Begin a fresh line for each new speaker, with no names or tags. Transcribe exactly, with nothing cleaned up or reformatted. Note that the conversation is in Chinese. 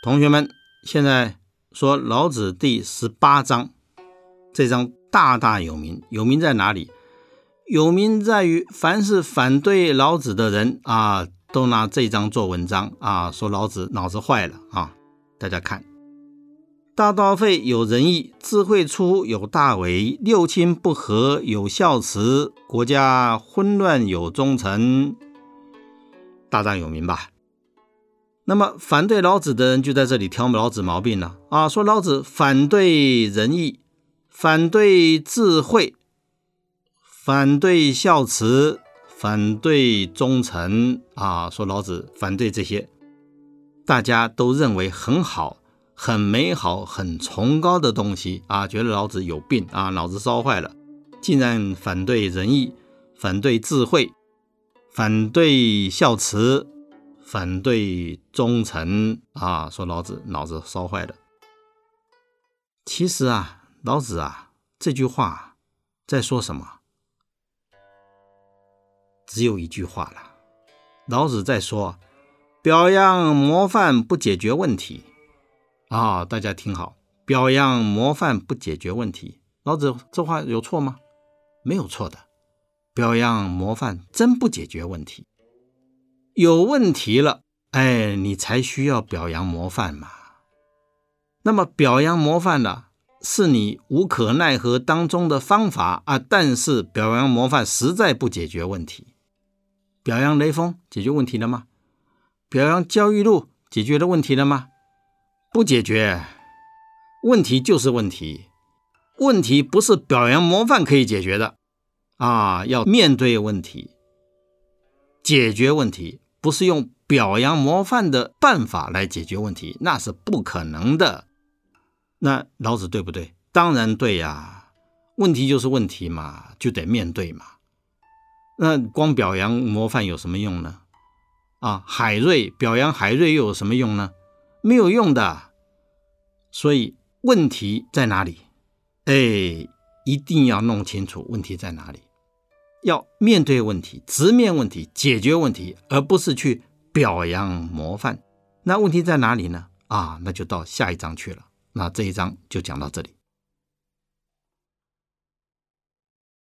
同学们，现在说老子第十八章，这章大大有名，有名在哪里？有名在于凡是反对老子的人啊，都拿这章做文章啊，说老子脑子坏了啊。大家看，大道废有仁义，智慧出有大为，六亲不和有孝慈，国家混乱有忠臣，大章有名吧？那么反对老子的人就在这里挑老子毛病了啊，说老子反对仁义，反对智慧，反对孝慈，反对忠臣啊，说老子反对这些，大家都认为很好、很美好、很崇高的东西啊，觉得老子有病啊，脑子烧坏了，竟然反对仁义，反对智慧，反对孝慈，反对忠臣啊，说老子脑子烧坏了。其实啊，老子啊这句话在说什么？只有一句话了，老子在说表扬模范不解决问题啊，大家听好，表扬模范不解决问题，老子这话有错吗？没有错的，表扬模范真不解决问题。有问题了，哎，你才需要表扬模范嘛。那么表扬模范了，是你无可奈何当中的方法啊，但是表扬模范实在不解决问题。表扬雷锋解决问题了吗？表扬焦裕禄解决了问题了吗？不解决。问题就是问题，问题不是表扬模范可以解决的啊，要面对问题，解决问题，不是用表扬模范的办法来解决问题，那是不可能的。那老子对不对？当然对呀，问题就是问题嘛，就得面对嘛。那光表扬模范有什么用呢？啊，海瑞表扬海瑞又有什么用呢？没有用的。所以问题在哪里？哎，一定要弄清楚问题在哪里，要面对问题，直面问题，解决问题，而不是去表扬模范。那问题在哪里呢？啊，那就到下一章去了。那这一章就讲到这里。